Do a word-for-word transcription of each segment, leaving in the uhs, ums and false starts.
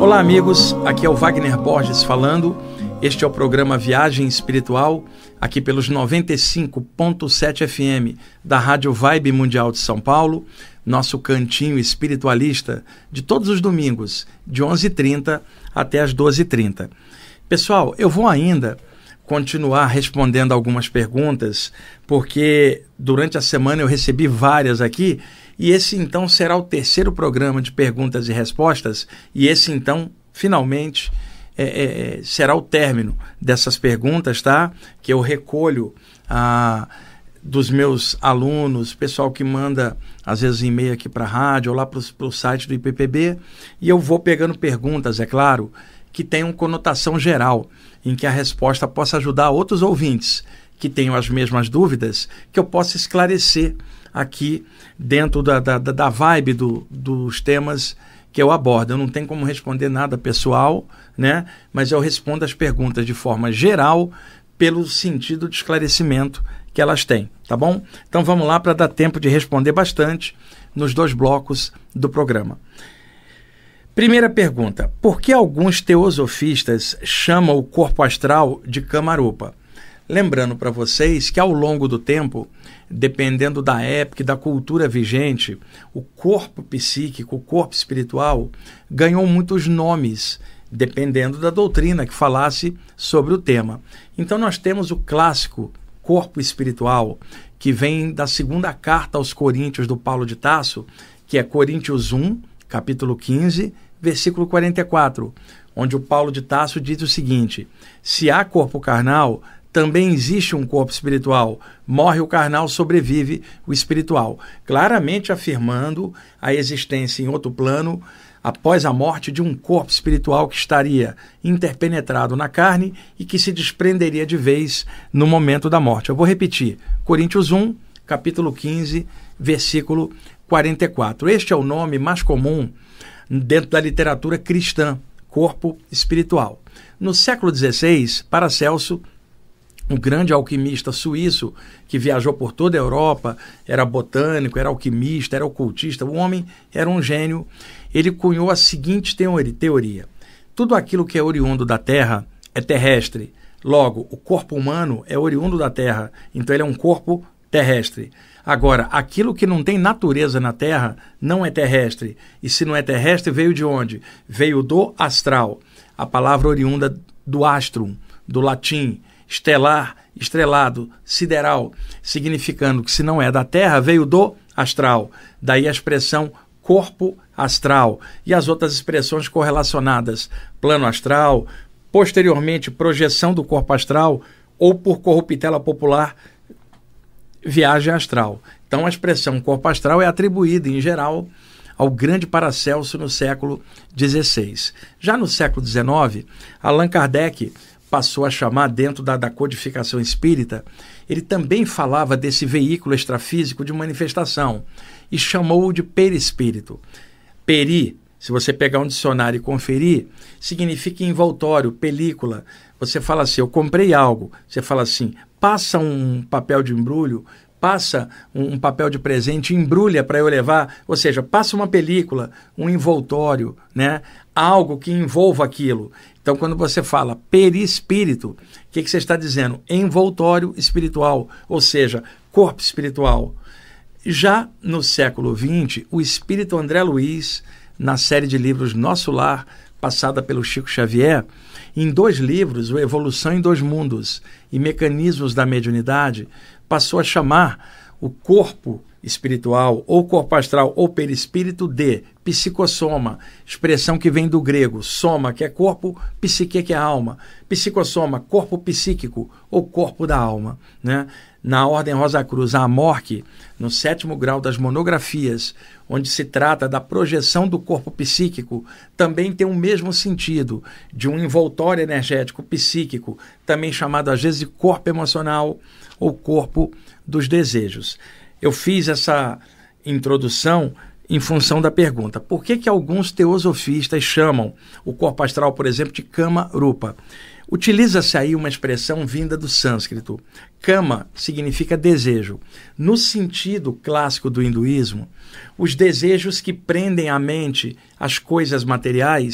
Olá amigos, aqui é o Wagner Borges falando. Este é o programa Viagem Espiritual, aqui pelos noventa e cinco ponto sete F M da Rádio Vibe Mundial de São Paulo, nosso cantinho espiritualista de todos os domingos, de onze e trinta até as doze e trinta. Pessoal, eu vou ainda continuar respondendo algumas perguntas, porque durante a semana eu recebi várias aqui, e esse então será o terceiro programa de perguntas e respostas, e esse então, finalmente, é, é, será o término dessas perguntas, tá? Que eu recolho ah, dos meus alunos, pessoal que manda às vezes e-mail aqui para a rádio ou lá para o site do I P P B, e eu vou pegando perguntas, é claro, que tenham conotação geral, em que a resposta possa ajudar outros ouvintes que tenham as mesmas dúvidas, que eu possa esclarecer aqui dentro da, da, da vibe do, dos temas que eu abordo. Eu não tenho como responder nada pessoal, né? Mas eu respondo as perguntas de forma geral, pelo sentido de esclarecimento que elas têm, tá bom? Então vamos lá para dar tempo de responder bastante nos dois blocos do programa. Primeira pergunta: por que alguns teosofistas chamam o corpo astral de Kamarupa? Lembrando para vocês que ao longo do tempo, dependendo da época e da cultura vigente, o corpo psíquico, o corpo espiritual, ganhou muitos nomes, dependendo da doutrina que falasse sobre o tema. Então nós temos o clássico corpo espiritual, que vem da segunda carta aos Coríntios do Paulo de Tarso, que é Coríntios um, capítulo quinze, versículo quarenta e quatro, onde o Paulo de Tarso diz o seguinte: se há corpo carnal, também existe um corpo espiritual. Morre o carnal, sobrevive o espiritual. Claramente afirmando a existência em outro plano, após a morte, de um corpo espiritual que estaria interpenetrado na carne e que se desprenderia de vez no momento da morte. Eu vou repetir. Coríntios um, capítulo quinze, versículo quarenta e quatro. Este é o nome mais comum dentro da literatura cristã, corpo espiritual. No século dezesseis, Paracelso, um grande alquimista suíço que viajou por toda a Europa, era botânico, era alquimista, era ocultista, o homem era um gênio. Ele cunhou a seguinte teoria: tudo aquilo que é oriundo da Terra é terrestre. Logo, o corpo humano é oriundo da Terra, então ele é um corpo terrestre. Agora, aquilo que não tem natureza na Terra não é terrestre. E se não é terrestre, veio de onde? Veio do astral. A palavra oriunda do astrum, do latim, estelar, estrelado, sideral, significando que se não é da Terra, veio do astral. Daí a expressão corpo astral e as outras expressões correlacionadas, plano astral, posteriormente projeção do corpo astral ou, por corruptela popular, viagem astral. Então a expressão corpo astral é atribuída, em geral, ao grande Paracelso no século dezesseis. Já no século dezenove, Allan Kardec passou a chamar, dentro da, da codificação espírita, ele também falava desse veículo extrafísico de manifestação e chamou-o de perispírito. Peri, se você pegar um dicionário e conferir, significa envoltório, película. Você fala assim: eu comprei algo. Você fala assim: passa um papel de embrulho, passa um, um papel de presente, embrulha para eu levar. Ou seja, passa uma película, um envoltório, né? Algo que envolva aquilo. Então, quando você fala perispírito, o que, que você está dizendo? Envoltório espiritual, ou seja, corpo espiritual. Já no século vinte, o espírito André Luiz, na série de livros Nosso Lar, passada pelo Chico Xavier, em dois livros, o Evolução em Dois Mundos e Mecanismos da Mediunidade, passou a chamar o corpo espiritual, ou corpo astral, ou perispírito, de psicossoma, expressão que vem do grego, soma, que é corpo, psique, que é alma, psicossoma, corpo psíquico, ou corpo da alma, né? Na Ordem Rosa Cruz, a Amorque, no sétimo grau das monografias, onde se trata da projeção do corpo psíquico, também tem o mesmo sentido, de um envoltório energético psíquico, também chamado às vezes de corpo emocional, ou corpo dos desejos. Eu fiz essa introdução em função da pergunta: por que que alguns teosofistas chamam o corpo astral, por exemplo, de Kamarupa? Utiliza-se aí uma expressão vinda do sânscrito. Kama significa desejo. No sentido clássico do hinduísmo, os desejos que prendem a mente às coisas materiais,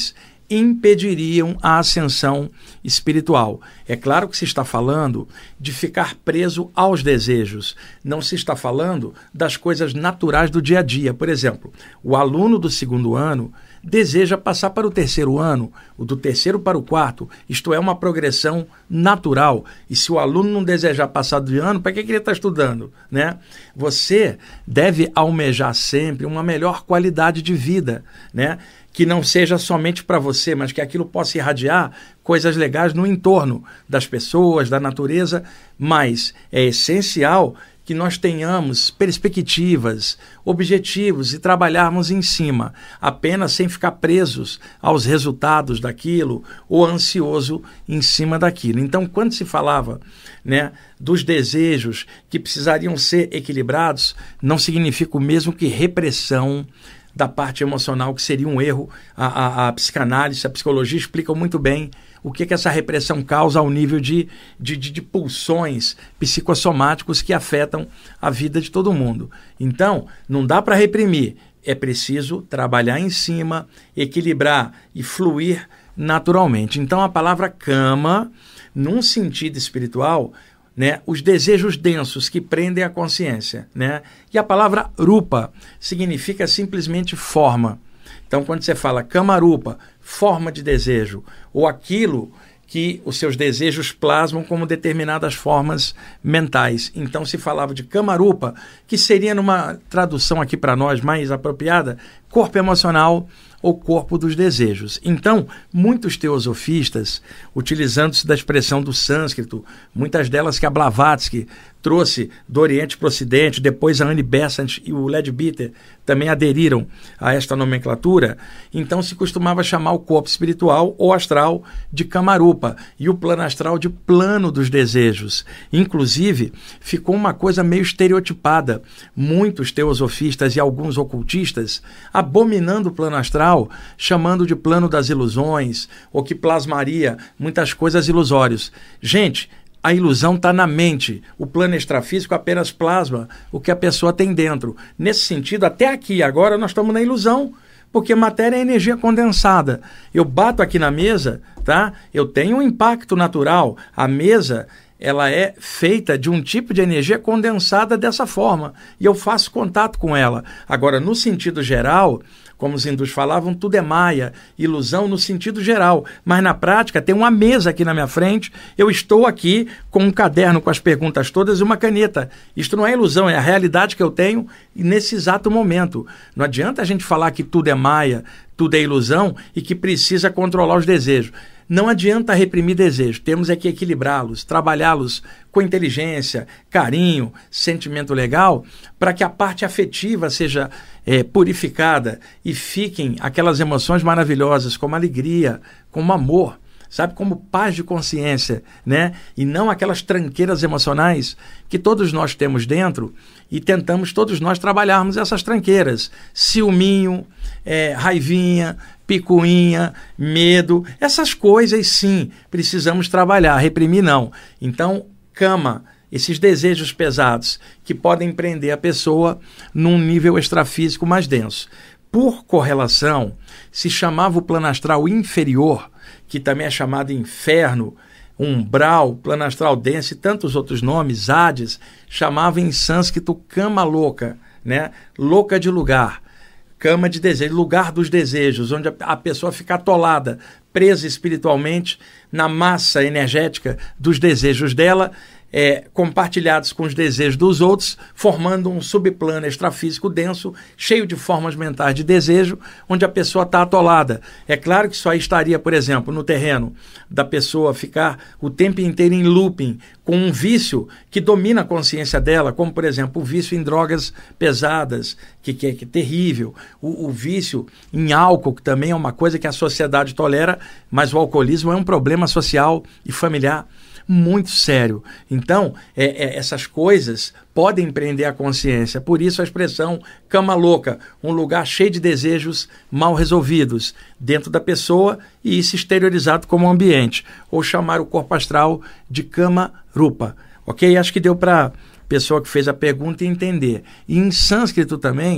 impediriam a ascensão espiritual. É claro que se está falando de ficar preso aos desejos, não se está falando das coisas naturais do dia a dia. Por exemplo, o aluno do segundo ano deseja passar para o terceiro ano, o do terceiro para o quarto. Isto é uma progressão natural. E se o aluno não desejar passar de ano, para que, que ele está estudando, né? Você deve almejar sempre uma melhor qualidade de vida, né? Que não seja somente para você, mas que aquilo possa irradiar coisas legais no entorno das pessoas, da natureza, mas é essencial que nós tenhamos perspectivas, objetivos e trabalharmos em cima, apenas sem ficar presos aos resultados daquilo ou ansioso em cima daquilo. Então, quando se falava, né, dos desejos que precisariam ser equilibrados, não significa o mesmo que repressão da parte emocional, que seria um erro. A, a, a psicanálise, a psicologia explicam muito bem o que, que essa repressão causa ao nível de, de, de, de pulsões psicossomáticos que afetam a vida de todo mundo. Então, não dá para reprimir, é preciso trabalhar em cima, equilibrar e fluir naturalmente. Então, a palavra cama, num sentido espiritual, né, os desejos densos que prendem a consciência, né? E a palavra rupa significa simplesmente forma. Então, quando você fala kamarupa, forma de desejo, ou aquilo que os seus desejos plasmam como determinadas formas mentais. Então, se falava de kamarupa, que seria, numa tradução aqui para nós mais apropriada, corpo emocional ou corpo dos desejos. Então, muitos teosofistas, utilizando-se da expressão do sânscrito, muitas delas que a Blavatsky trouxe do Oriente para o Ocidente, depois a Annie Besant e o Leadbeater também aderiram a esta nomenclatura, então se costumava chamar o corpo espiritual ou astral de kamarupa e o plano astral de plano dos desejos. Inclusive, ficou uma coisa meio estereotipada. Muitos teosofistas e alguns ocultistas abominando o plano astral, chamando de plano das ilusões, ou que plasmaria muitas coisas ilusórias. Gente, a ilusão está na mente. O plano extrafísico apenas plasma o que a pessoa tem dentro. Nesse sentido, até aqui, agora, nós estamos na ilusão, porque matéria é energia condensada. Eu bato aqui na mesa, tá? Eu tenho um impacto natural. A mesa, ela é feita de um tipo de energia condensada dessa forma, e eu faço contato com ela. Agora, no sentido geral, como os hindus falavam, tudo é maia, ilusão no sentido geral. Mas na prática tem uma mesa aqui na minha frente, eu estou aqui com um caderno com as perguntas todas e uma caneta. Isto não é ilusão, é a realidade que eu tenho nesse exato momento. Não adianta a gente falar que tudo é maia, tudo é ilusão e que precisa controlar os desejos. Não adianta reprimir desejos, temos é que equilibrá-los, trabalhá-los com inteligência, carinho, sentimento legal, para que a parte afetiva seja é, purificada e fiquem aquelas emoções maravilhosas como alegria, como amor, sabe, como paz de consciência, né? E não aquelas tranqueiras emocionais que todos nós temos dentro e tentamos todos nós trabalharmos essas tranqueiras. Ciúminho, é, raivinha, picuinha, medo, essas coisas sim, precisamos trabalhar, reprimir não. Então, cama, esses desejos pesados que podem prender a pessoa num nível extrafísico mais denso. Por correlação, se chamava o plano astral inferior, que também é chamado inferno, umbral, plano astral denso e tantos outros nomes, Hades, chamava em sânscrito cama louca, né? Louca de lugar, cama de desejo, lugar dos desejos, onde a pessoa fica atolada, presa espiritualmente na massa energética dos desejos dela, É, compartilhados com os desejos dos outros, formando um subplano extrafísico denso, cheio de formas mentais de desejo, onde a pessoa está atolada. É claro que isso aí estaria, por exemplo, no terreno da pessoa ficar o tempo inteiro em looping, com um vício que domina a consciência dela, como, por exemplo, o vício em drogas pesadas, que, que, é, que é terrível, o, o vício em álcool, que também é uma coisa que a sociedade tolera, mas o alcoolismo é um problema social e familiar muito sério. Então, é, é, essas coisas podem prender a consciência. Por isso a expressão cama louca, um lugar cheio de desejos mal resolvidos dentro da pessoa e isso exteriorizado como ambiente. Ou chamar o corpo astral de cama rupa. Ok? Acho que deu para a pessoa que fez a pergunta entender. E em sânscrito também,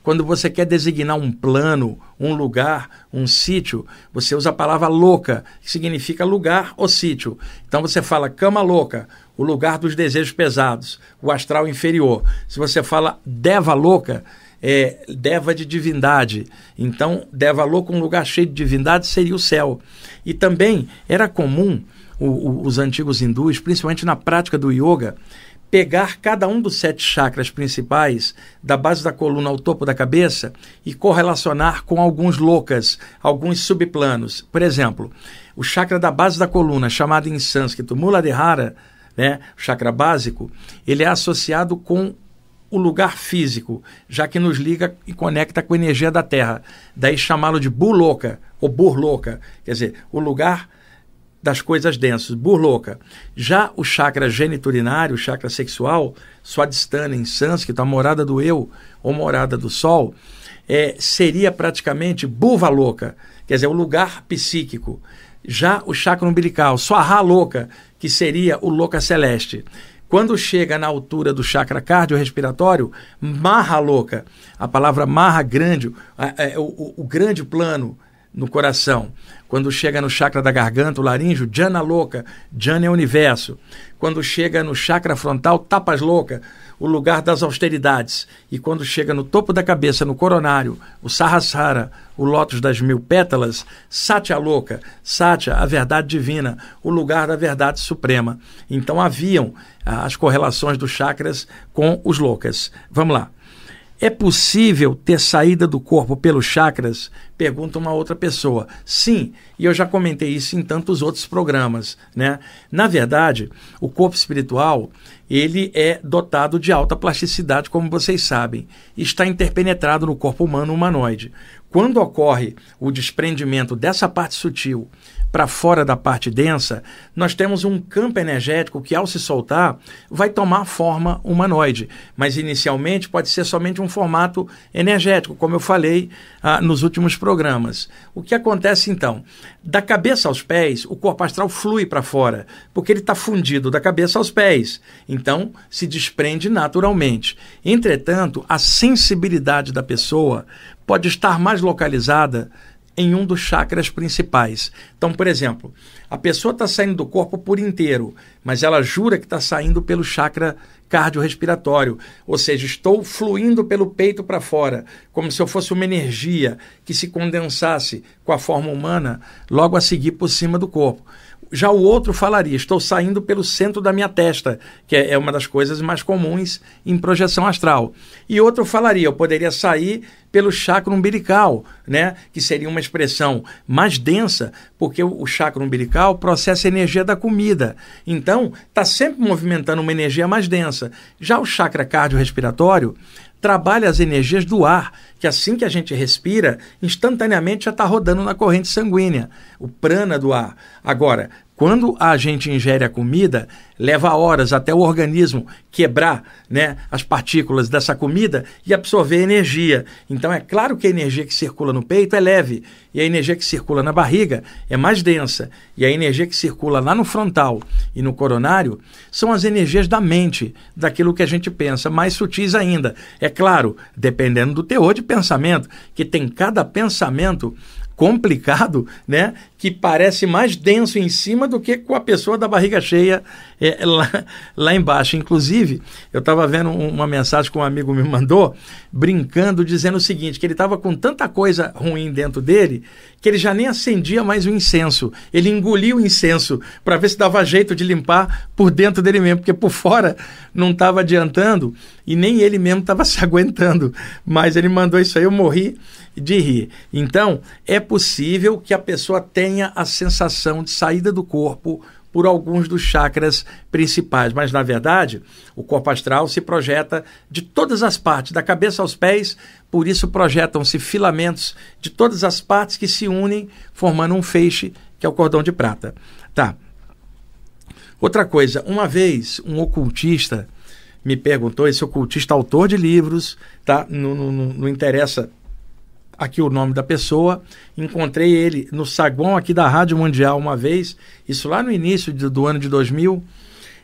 Quando você quer designar um plano, um lugar, um sítio, você usa a palavra loka, que significa lugar ou sítio. Então você fala cama loka, o lugar dos desejos pesados, o astral inferior. Se você fala deva loka, é deva de divindade. Então, deva loka, um lugar cheio de divindade, seria o céu. E também era comum o, o, os antigos hindus, principalmente na prática do yoga, pegar cada um dos sete chakras principais, da base da coluna ao topo da cabeça, e correlacionar com alguns lokas, alguns subplanos. Por exemplo, o chakra da base da coluna, chamado em sânscrito Muladhara, né, o chakra básico, ele é associado com o lugar físico, já que nos liga e conecta com a energia da Terra. Daí chamá-lo de Burloka, ou Burloka, quer dizer, o lugar das coisas densas, Burloka. Já o chakra geniturinário, o chakra sexual, Swadhisthana em sânscrito, a morada do eu, ou morada do sol, é, seria praticamente Bhuvaloka, quer dizer, o lugar psíquico. Já o chakra umbilical, Swahaloka, que seria o loka celeste. Quando chega na altura do chakra cardiorrespiratório, Mahaloka, a palavra Maha, grande, é, o, o, o grande plano no coração. Quando chega no chakra da garganta, o laríngeo, Jana Loka, Jana é o universo. Quando chega no chakra frontal, Tapas Loka, o lugar das austeridades. E quando chega no topo da cabeça, no coronário, o Sahasrara, o lótus das mil pétalas, Satya Loka, Satya, a verdade divina, o lugar da verdade suprema. Então haviam ah, as correlações dos chakras com os lokas. Vamos lá. É possível ter saída do corpo pelos chakras? Pergunta uma outra pessoa. Sim, e eu já comentei isso em tantos outros programas, né? Na verdade, o corpo espiritual, ele é dotado de alta plasticidade, como vocês sabem, e está interpenetrado no corpo humano humanoide. Quando ocorre o desprendimento dessa parte sutil para fora da parte densa, nós temos um campo energético que, ao se soltar, vai tomar forma humanoide. Mas, inicialmente, pode ser somente um formato energético, como eu falei ah, nos últimos programas. O que acontece, então? Da cabeça aos pés, o corpo astral flui para fora, porque ele está fundido da cabeça aos pés. Então, se desprende naturalmente. Entretanto, a sensibilidade da pessoa pode estar mais localizada em um dos chakras principais. Então, por exemplo, a pessoa está saindo do corpo por inteiro, mas ela jura que está saindo pelo chakra cardiorrespiratório, ou seja, estou fluindo pelo peito para fora, como se eu fosse uma energia que se condensasse com a forma humana logo a seguir por cima do corpo. Já o outro falaria, estou saindo pelo centro da minha testa, que é uma das coisas mais comuns em projeção astral. E outro falaria, eu poderia sair pelo chakra umbilical, né? Que seria uma expressão mais densa, porque o chakra umbilical processa a energia da comida. Então, está sempre movimentando uma energia mais densa. Já o chakra cardiorrespiratório trabalha as energias do ar, que assim que a gente respira, instantaneamente já está rodando na corrente sanguínea, o prana do ar. Agora, quando a gente ingere a comida, leva horas até o organismo quebrar, né, as partículas dessa comida e absorver energia. Então é claro que a energia que circula no peito é leve, e a energia que circula na barriga é mais densa, e a energia que circula lá no frontal e no coronário são as energias da mente, daquilo que a gente pensa, mais sutis ainda. É claro, dependendo do teor de pensamento, que tem cada pensamento complicado, né, que parece mais denso em cima do que com a pessoa da barriga cheia é, lá, lá embaixo. Inclusive, eu estava vendo uma mensagem que um amigo me mandou, brincando, dizendo o seguinte, que ele estava com tanta coisa ruim dentro dele, que ele já nem acendia mais o incenso. Ele engolia o incenso para ver se dava jeito de limpar por dentro dele mesmo, porque por fora não estava adiantando e nem ele mesmo estava se aguentando. Mas ele mandou isso aí, eu morri de rir. Então, é possível que a pessoa tenha a sensação de saída do corpo por alguns dos chakras principais, mas na verdade o corpo astral se projeta de todas as partes, da cabeça aos pés, por isso projetam-se filamentos de todas as partes que se unem formando um feixe, que é o cordão de prata. Tá. Outra coisa, uma vez um ocultista me perguntou, esse ocultista autor de livros, tá? Não, não, não interessa aqui o nome da pessoa, encontrei ele no saguão aqui da Rádio Mundial uma vez, isso lá no início de, do ano de dois mil,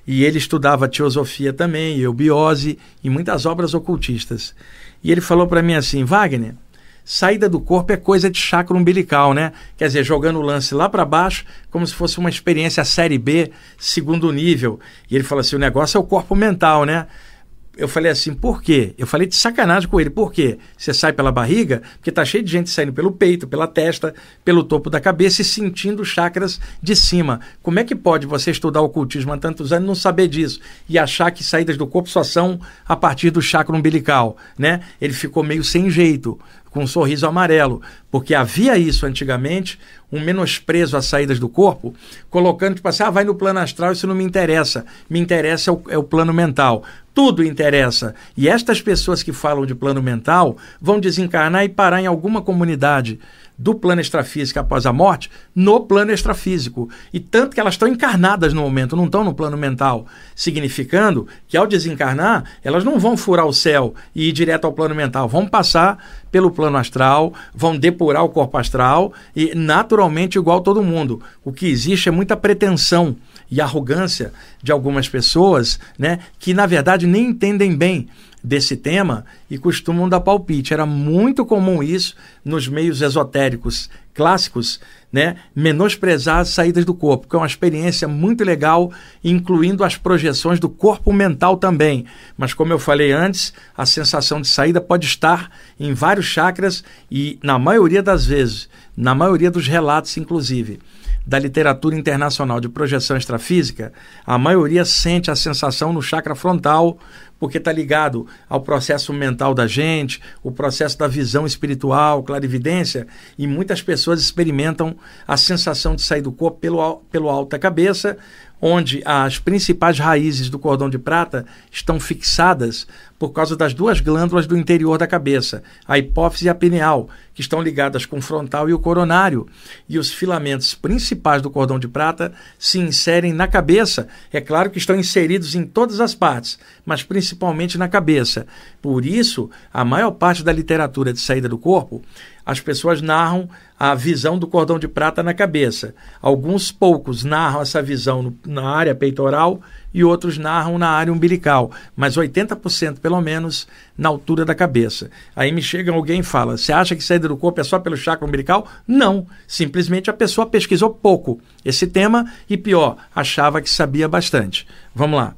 e ele estudava teosofia também, eubiose e muitas obras ocultistas. E ele falou para mim assim: Wagner, saída do corpo é coisa de chakra umbilical, né? Quer dizer, jogando o lance lá para baixo, como se fosse uma experiência série B, segundo nível. E ele falou assim: o negócio é o corpo mental, né? Eu falei assim: por quê? Eu falei de sacanagem com ele. Por quê? Você sai pela barriga, porque tá cheio de gente saindo pelo peito, pela testa, pelo topo da cabeça e sentindo chakras de cima. Como é que pode você estudar o ocultismo há tantos anos e não saber disso? E achar que saídas do corpo só são a partir do chakra umbilical, né? Ele ficou meio sem jeito, com um sorriso amarelo, porque havia isso antigamente, um menosprezo às saídas do corpo, colocando tipo assim: ah, vai no plano astral, isso não me interessa, me interessa é o, é o plano mental. Tudo interessa. E estas pessoas que falam de plano mental vão desencarnar e parar em alguma comunidade do plano extrafísico após a morte, no plano extrafísico. E tanto que elas estão encarnadas no momento, não estão no plano mental, significando que ao desencarnar, elas não vão furar o céu e ir direto ao plano mental, vão passar pelo plano astral, vão depurar o corpo astral e naturalmente igual todo mundo. O que existe é muita pretensão e arrogância de algumas pessoas, né, que na verdade nem entendem bem desse tema e costumam dar palpite. Era muito comum isso nos meios esotéricos clássicos, né, menosprezar as saídas do corpo, que é uma experiência muito legal, incluindo as projeções do corpo mental também. Mas como eu falei antes, a sensação de saída pode estar em vários chakras e, na maioria das vezes, na maioria dos relatos, inclusive, da literatura internacional de projeção extrafísica, a maioria sente a sensação no chakra frontal, porque está ligado ao processo mental da gente, o processo da visão espiritual, clarividência, e muitas pessoas experimentam a sensação de sair do corpo pelo, pelo alto da cabeça, onde as principais raízes do cordão de prata estão fixadas por causa das duas glândulas do interior da cabeça, a hipófise e a pineal, que estão ligadas com o frontal e o coronário, e os filamentos principais do cordão de prata se inserem na cabeça. É claro que estão inseridos em todas as partes, mas principalmente na cabeça. Por isso, a maior parte da literatura de saída do corpo, as pessoas narram a visão do cordão de prata na cabeça. Alguns poucos narram essa visão no, na área peitoral e outros narram na área umbilical, mas oitenta por cento pelo menos na altura da cabeça. Aí me chega alguém e fala: você acha que saída do corpo é só pelo chakra umbilical? Não, simplesmente a pessoa pesquisou pouco esse tema e, pior, achava que sabia bastante. Vamos lá.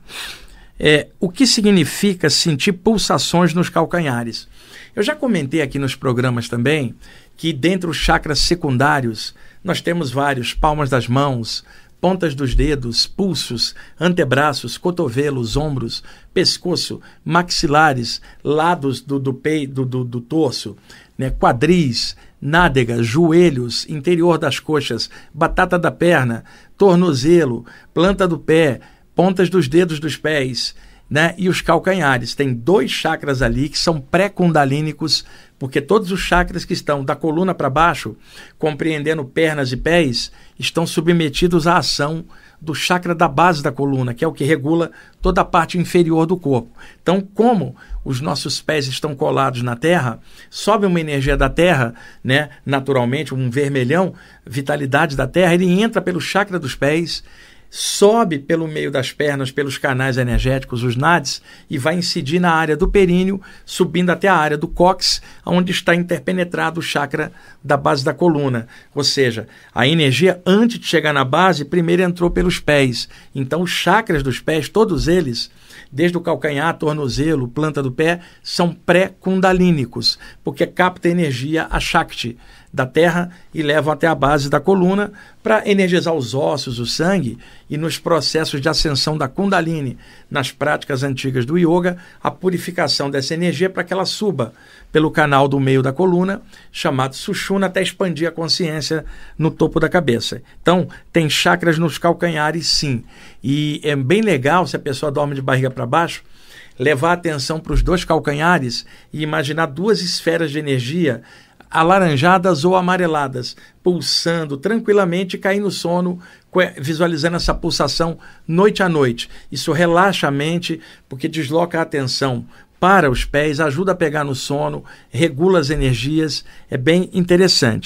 É, o que significa sentir pulsações nos calcanhares? Eu já comentei aqui nos programas também que dentre os chakras secundários nós temos vários: palmas das mãos, pontas dos dedos, pulsos, antebraços, cotovelos, ombros, pescoço, maxilares, lados do, do, pei, do, do, do torso, né, quadris, nádegas, joelhos, interior das coxas, batata da perna, tornozelo, planta do pé, pontas dos dedos dos pés, né, e os calcanhares. Tem dois chakras ali que são pré-kundalínicos, porque todos os chakras que estão da coluna para baixo, compreendendo pernas e pés, estão submetidos à ação do chakra da base da coluna, que é o que regula toda a parte inferior do corpo. Então, como os nossos pés estão colados na terra, sobe uma energia da terra, né, naturalmente, um vermelhão, vitalidade da terra, ele entra pelo chakra dos pés, sobe pelo meio das pernas, pelos canais energéticos, os nadis, e vai incidir na área do períneo, subindo até a área do cóccix, onde está interpenetrado o chakra da base da coluna. Ou seja, a energia, antes de chegar na base, primeiro entrou pelos pés. Então, os chakras dos pés, todos eles, desde o calcanhar, tornozelo, planta do pé, são pré-kundalínicos, porque capta energia, a Shakti, da terra e levam até a base da coluna para energizar os ossos, o sangue, e nos processos de ascensão da Kundalini, nas práticas antigas do yoga, a purificação dessa energia para que ela suba pelo canal do meio da coluna, chamado Sushumna, até expandir a consciência no topo da cabeça. Então, tem chakras nos calcanhares, sim. E é bem legal, se a pessoa dorme de barriga para baixo, levar a atenção para os dois calcanhares e imaginar duas esferas de energia alaranjadas ou amareladas, pulsando tranquilamente e cair no sono, visualizando essa pulsação noite a noite. Isso relaxa a mente, porque desloca a atenção para os pés, ajuda a pegar no sono, regula as energias, é bem interessante.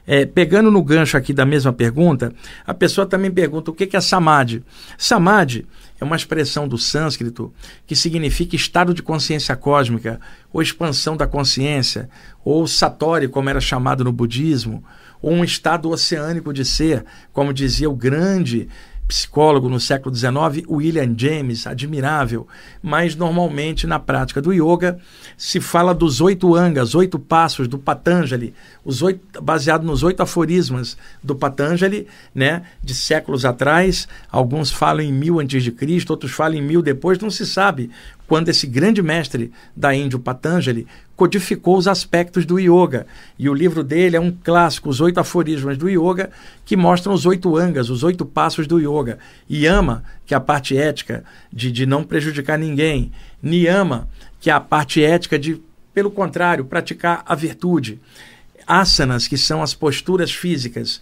É, pegando no gancho aqui da mesma pergunta, a pessoa também pergunta o que é Samadhi. Samadhi é uma expressão do sânscrito que significa estado de consciência cósmica, ou expansão da consciência, ou satori, como era chamado no budismo, ou um estado oceânico de ser, como dizia o grande psicólogo no século dezenove, William James, admirável. Mas normalmente na prática do yoga se fala dos oito angas, oito passos do Patanjali, os oito, baseado nos oito aforismas do Patanjali, né, de séculos atrás. Alguns falam em mil antes de Cristo, outros falam em mil depois. Não se sabe quando esse grande mestre da Índia, o Patanjali, codificou os aspectos do yoga. E o livro dele é um clássico, Os Oito Aforismas do Yoga, que mostram os oito angas, os oito passos do yoga. Yama, que é a parte ética de, de não prejudicar ninguém. Niyama, que é a parte ética de, pelo contrário, praticar a virtude. Asanas, que são as posturas físicas.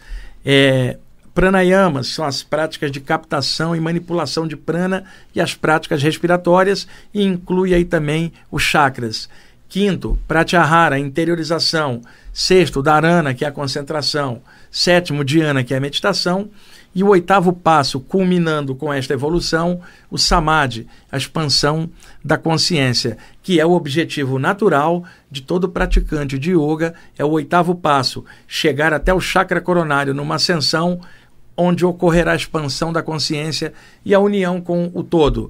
É, Pranayamas, são as práticas de captação e manipulação de prana, e as práticas respiratórias, e inclui aí também os chakras. Quinto, pratyahara, interiorização. Sexto, dharana, que é a concentração. Sétimo, dhyana, que é a meditação. E o oitavo passo, culminando com esta evolução, o samadhi, a expansão da consciência, que é o objetivo natural de todo praticante de yoga. É o oitavo passo, chegar até o chakra coronário numa ascensão, onde ocorrerá a expansão da consciência e a união com o todo.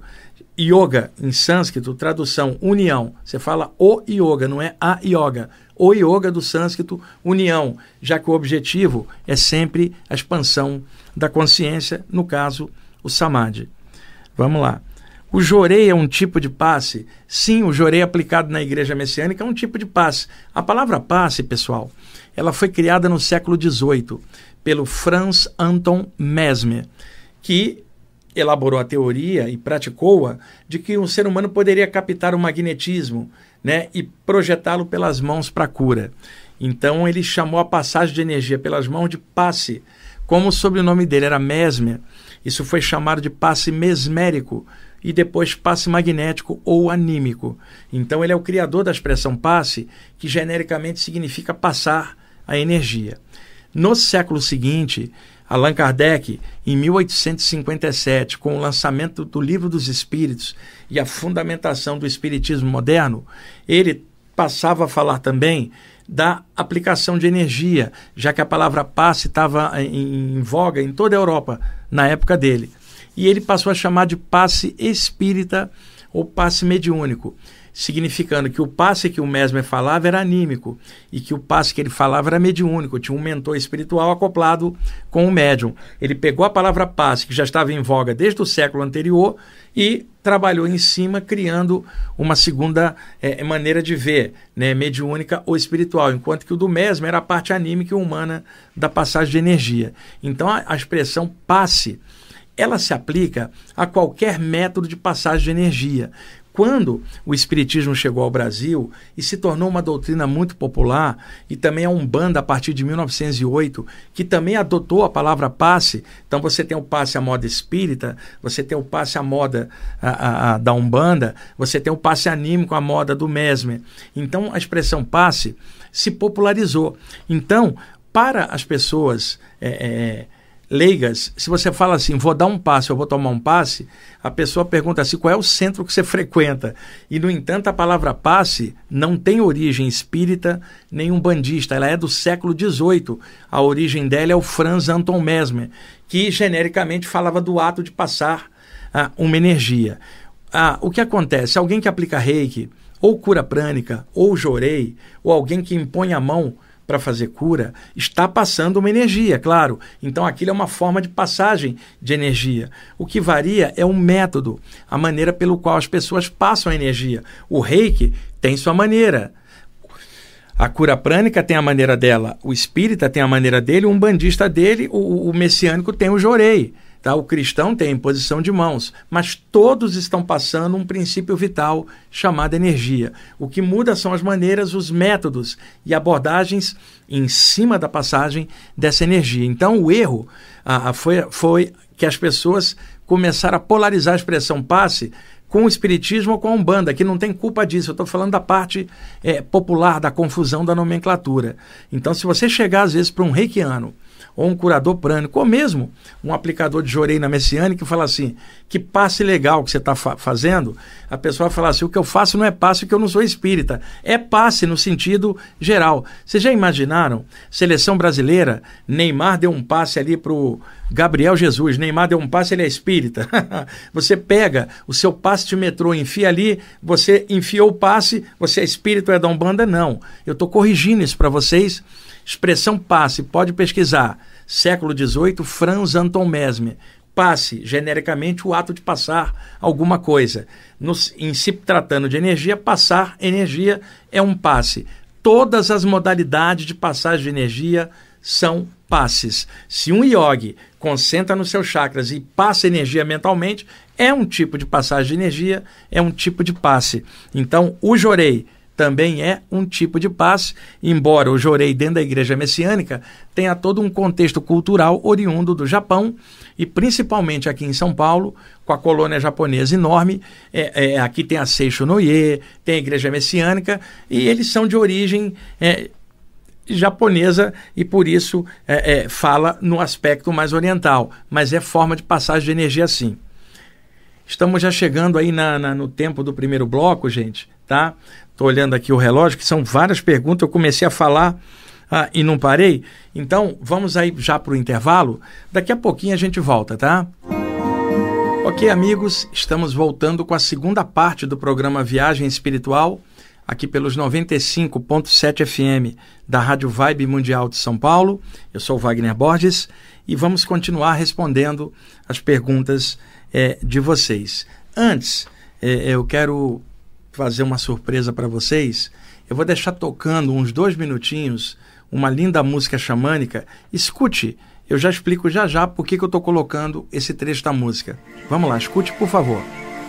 Yoga, em sânscrito, tradução, união. Você fala o yoga, não é a yoga. O yoga do sânscrito, união, já que o objetivo é sempre a expansão da consciência, no caso, o samadhi. Vamos lá. O jorei é um tipo de passe? Sim, o jorei aplicado na igreja messiânica é um tipo de passe. A palavra passe, pessoal, ela foi criada no século dezoito pelo Franz Anton Mesmer, que elaborou a teoria e praticou-a de que um ser humano poderia captar o magnetismo, né, e projetá-lo pelas mãos para a cura. Então ele chamou a passagem de energia pelas mãos de passe. Como o sobrenome dele era Mesmer, isso foi chamado de passe mesmérico e depois passe magnético ou anímico. Então ele é o criador da expressão passe, que genericamente significa passar a energia. No século seguinte, Allan Kardec, em mil oitocentos e cinquenta e sete, com o lançamento do Livro dos Espíritos e a fundamentação do Espiritismo moderno, ele passava a falar também da aplicação de energia, já que a palavra passe estava em, em voga em toda a Europa na época dele. E ele passou a chamar de passe espírita ou passe mediúnico, significando que o passe que o Mesmer falava era anímico e que o passe que ele falava era mediúnico, tinha um mentor espiritual acoplado com o médium. Ele pegou a palavra passe, que já estava em voga desde o século anterior, e trabalhou em cima, criando uma segunda é, maneira de ver, né, mediúnica ou espiritual, enquanto que o do Mesmer era a parte anímica e humana da passagem de energia. Então a, a expressão passe, ela se aplica a qualquer método de passagem de energia. Quando o Espiritismo chegou ao Brasil e se tornou uma doutrina muito popular, e também a Umbanda a partir de mil novecentos e oito, que também adotou a palavra passe, então você tem o passe à moda espírita, você tem o passe à moda a, a, a, da Umbanda, você tem o passe anímico à moda do Mesmer. Então a expressão passe se popularizou. Então, para as pessoas É, é, leigas, se você fala assim, vou dar um passe, eu vou tomar um passe, a pessoa pergunta assim, qual é o centro que você frequenta? E, no entanto, a palavra passe não tem origem espírita nem umbandista, ela é do século dezoito. A origem dela é o Franz Anton Mesmer, que genericamente falava do ato de passar ah, uma energia. Ah, o que acontece? Alguém que aplica reiki, ou cura prânica, ou jorei, ou alguém que impõe a mão para fazer cura, está passando uma energia, claro. Então aquilo é uma forma de passagem de energia. O que varia é o método, a maneira pelo qual as pessoas passam a energia. O reiki tem sua maneira. A cura prânica tem a maneira dela, o espírita tem a maneira dele, o umbandista dele, o, o messiânico tem o jorei. Tá? O cristão tem a imposição de mãos, mas todos estão passando um princípio vital chamado energia. O que muda são as maneiras, os métodos e abordagens em cima da passagem dessa energia. Então o erro ah, foi, foi que as pessoas começaram a polarizar a expressão passe com o espiritismo ou com a Umbanda, que não tem culpa disso. Eu estou falando da parte é, popular, da confusão da nomenclatura. Então, se você chegar às vezes para um reikiano, ou um curador prânico, ou mesmo um aplicador de Joreina Messiânica, e fala assim, que passe legal que você está fa- fazendo, a pessoa vai falar assim, o que eu faço não é passe porque eu não sou espírita, é passe no sentido geral. Vocês já imaginaram? Seleção brasileira, Neymar deu um passe ali para o Gabriel Jesus, Neymar deu um passe, ele é espírita. Você pega o seu passe de metrô, enfia ali, você enfiou o passe, você é espírita ou é da Umbanda? Não. Eu estou corrigindo isso para vocês. Expressão passe, pode pesquisar. Século dezoito, Franz Anton Mesmer. Passe, genericamente, o ato de passar alguma coisa. No, em se tratando de energia, passar energia é um passe. Todas as modalidades de passagem de energia são passes. Se um yogi concentra nos seus chakras e passa energia mentalmente, é um tipo de passagem de energia, é um tipo de passe. Então, o Jorei também é um tipo de passe, embora o Jorei dentro da igreja messiânica tenha todo um contexto cultural oriundo do Japão e principalmente aqui em São Paulo, com a colônia japonesa enorme, é, é, aqui tem a Seisho no Ie, tem a igreja messiânica e eles são de origem é, japonesa e por isso é, é, fala no aspecto mais oriental, mas é forma de passagem de energia sim. Estamos já chegando aí na, na, no tempo do primeiro bloco, gente, tá? Estou olhando aqui o relógio, que são várias perguntas, eu comecei a falar ah, e não parei. Então, vamos aí já para o intervalo. Daqui a pouquinho a gente volta, tá? Ok, amigos, estamos voltando com a segunda parte do programa Viagem Espiritual, aqui pelos noventa e cinco ponto sete F M da Rádio Vibe Mundial de São Paulo. Eu sou o Wagner Borges e vamos continuar respondendo as perguntas é, de vocês. Antes, é, eu quero fazer uma surpresa para vocês. Eu vou deixar tocando uns dois minutinhos uma linda música xamânica. Escute, eu já explico já já por que que eu estou colocando esse trecho da música. Vamos lá, escute por favor.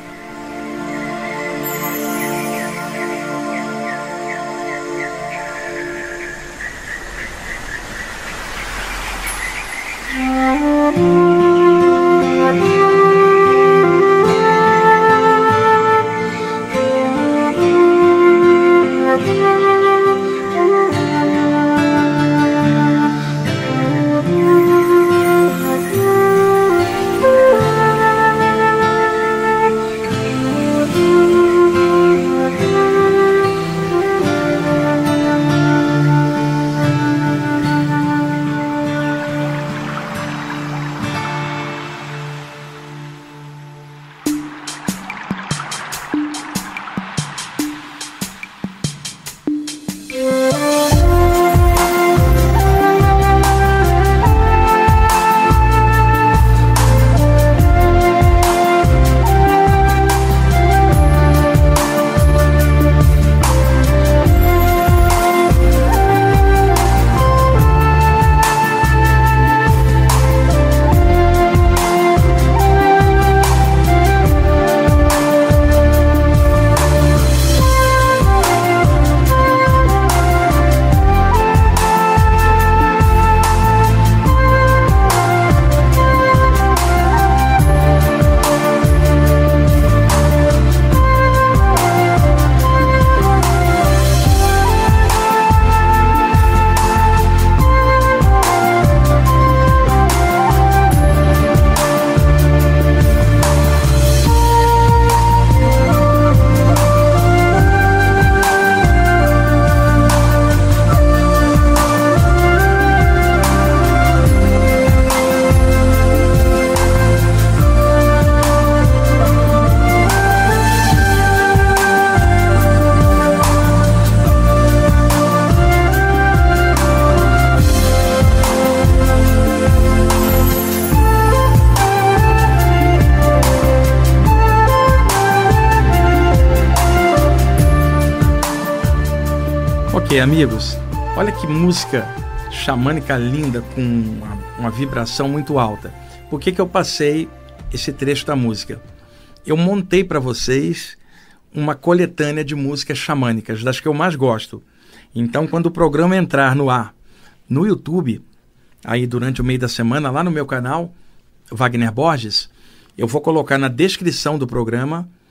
Ok, amigos, olha que música xamânica linda, com uma, uma vibração muito alta. Por que que eu passei esse trecho da música? Eu montei para vocês uma coletânea de músicas xamânicas, das que eu mais gosto. Então, quando o programa entrar no ar no YouTube, aí durante o meio da semana, lá no meu canal, Wagner Borges, eu vou colocar na descrição do programa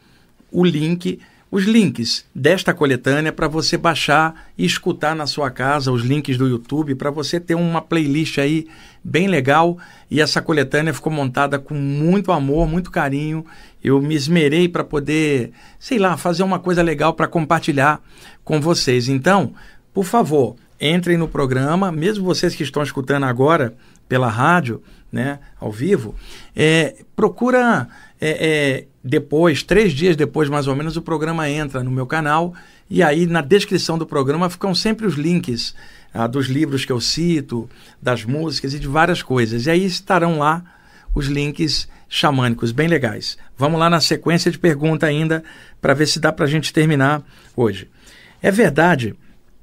o link, os links desta coletânea para você baixar e escutar na sua casa, os links do YouTube, para você ter uma playlist aí bem legal. E essa coletânea ficou montada com muito amor, muito carinho. Eu me esmerei para poder, sei lá, fazer uma coisa legal para compartilhar com vocês. Então, por favor, entrem no programa, mesmo vocês que estão escutando agora pela rádio, né, ao vivo, é, procura é, é, depois, três dias depois mais ou menos, o programa entra no meu canal e aí na descrição do programa ficam sempre os links ah, dos livros que eu cito, das músicas e de várias coisas. E aí estarão lá os links xamânicos, bem legais. Vamos lá na sequência de pergunta ainda, para ver se dá para a gente terminar hoje. É verdade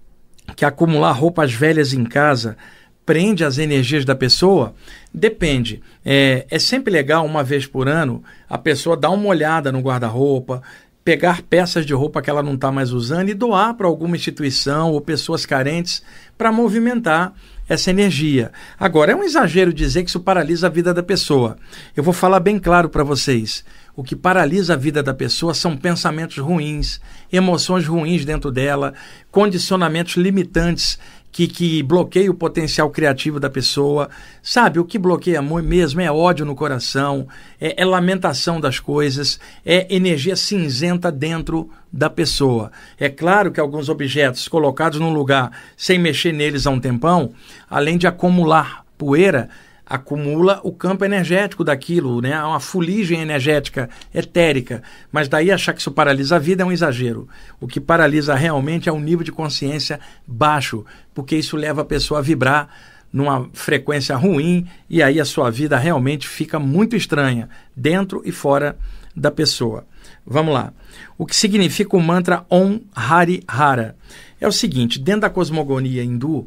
que acumular roupas velhas em casa prende as energias da pessoa? Depende. É, é sempre legal, uma vez por ano, a pessoa dar uma olhada no guarda-roupa, pegar peças de roupa que ela não está mais usando e doar para alguma instituição ou pessoas carentes para movimentar essa energia. Agora, é um exagero dizer que isso paralisa a vida da pessoa. Eu vou falar bem claro para vocês. O que paralisa a vida da pessoa são pensamentos ruins, emoções ruins dentro dela, condicionamentos limitantes que, que bloqueiam o potencial criativo da pessoa. Sabe, o que bloqueia mesmo é ódio no coração, é, é lamentação das coisas, é energia cinzenta dentro da pessoa. É claro que alguns objetos colocados num lugar sem mexer neles há um tempão, além de acumular poeira, acumula o campo energético daquilo, né? Uma fuligem energética etérica, mas daí achar que isso paralisa a vida é um exagero. O que paralisa realmente é um nível de consciência baixo, porque isso leva a pessoa a vibrar numa frequência ruim e aí a sua vida realmente fica muito estranha, dentro e fora da pessoa. Vamos lá. O que significa o mantra Om Hari Hara? É o seguinte, dentro da cosmogonia hindu,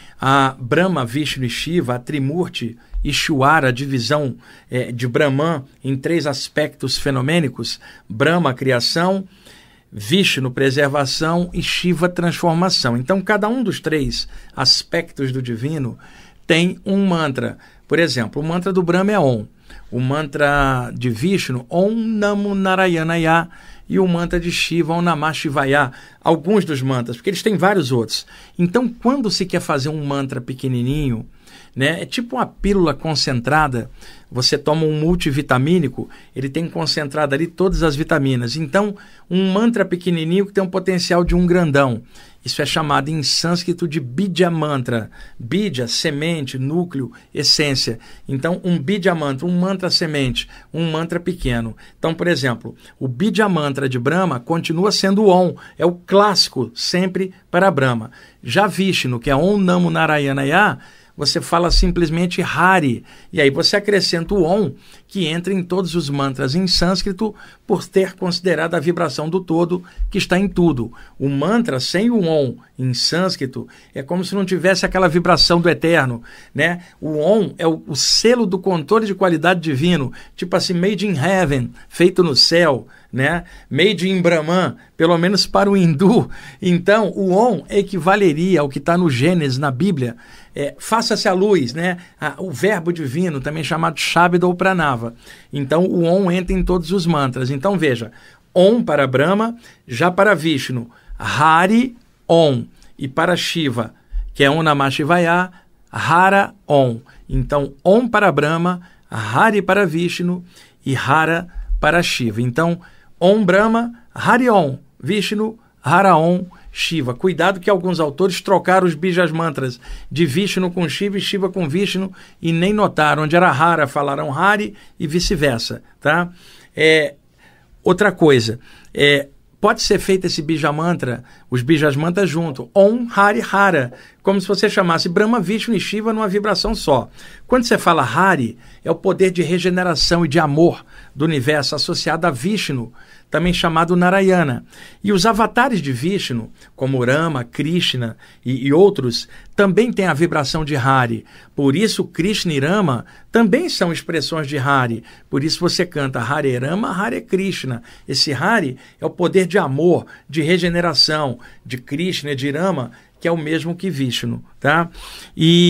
a Brahma, Vishnu e Shiva, a Trimurti, Ishwara, a divisão é, de Brahman em três aspectos fenomênicos: Brahma, criação, Vishnu, preservação e Shiva, transformação. Então, cada um dos três aspectos do divino tem um mantra. Por exemplo, o mantra do Brahma é Om. O mantra de Vishnu, Om Namo Narayanaya. E o mantra de Shiva, Om Namah Shivaya. Alguns dos mantras, porque eles têm vários outros. Então, quando se quer fazer um mantra pequenininho, né, é tipo uma pílula concentrada, você toma um multivitamínico, ele tem concentrado ali todas as vitaminas. Então, um mantra pequenininho que tem um potencial de um grandão. Isso é chamado em sânscrito de Bidya Mantra. Bidya, semente, núcleo, essência. Então, um Bidya Mantra, um mantra semente, um mantra pequeno. Então, por exemplo, o Bidya Mantra de Brahma continua sendo o Om, é o clássico sempre para Brahma. Já Vishnu, que é Om Namo Narayanaya, você fala simplesmente Hari, e aí você acrescenta o Om, que entra em todos os mantras em sânscrito, por ter considerado a vibração do todo que está em tudo. O mantra sem o Om em sânscrito é como se não tivesse aquela vibração do eterno, né? O Om é o, o selo do controle de qualidade divino, tipo assim, made in heaven, feito no céu, né? Made in Brahman, pelo menos para o hindu. Então, o Om equivaleria ao que está no Gênesis, na Bíblia, é, faça-se a luz, né? Ah, o verbo divino, também chamado Shabda ou Pranava. Então, o Om entra em todos os mantras. Então, veja, Om para Brahma, já para Vishnu, Hari, Om. E para Shiva, que é Om Namah Shivaya, Hara, Om. Então, Om para Brahma, Hari para Vishnu e Hara para Shiva. Então, Om Brahma, Hari Om, Vishnu, Hara Om, Shiva. Cuidado que alguns autores trocaram os Bijas Mantras de Vishnu com Shiva e Shiva com Vishnu e nem notaram. Onde era Hara, falaram Hari e vice-versa. Tá? É, outra coisa, é, pode ser feito esse Bija Mantra, os Bijas Mantras junto, Om Hari Hara, como se você chamasse Brahma, Vishnu e Shiva numa vibração só. Quando você fala Hari, é o poder de regeneração e de amor do universo associado a Vishnu, também chamado Narayana. E os avatares de Vishnu, como Rama, Krishna e, e outros, também têm a vibração de Hari. Por isso, Krishna e Rama também são expressões de Hari. Por isso você canta Hare Rama, Hare Krishna. Esse Hari é o poder de amor, de regeneração, de Krishna e de Rama, que é o mesmo que Vishnu. Tá? E